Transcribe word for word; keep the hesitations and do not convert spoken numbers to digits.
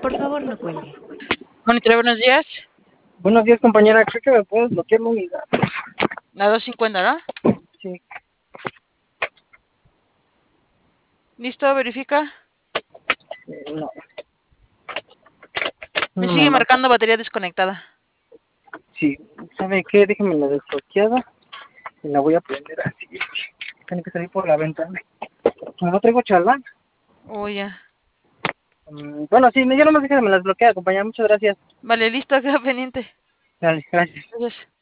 Por favor, no cuelgue. Monitor, buenos días. Buenos días, compañera. Creo que me puedes bloquear la unidad. La doscientos cincuenta, ¿no? Sí. ¿Listo? Verifica. Eh, no. Me No sigue marca. marcando batería desconectada. Sí. ¿Sabe qué? Déjeme la desbloqueada y la voy a prender así. Tiene que salir por la ventana. Como no traigo chalán. Oh, ya. Mm, bueno, sí, yo nomás déjame la desbloqueada, compañera. Muchas gracias. Vale, listo, queda pendiente. Dale, gracias. Gracias.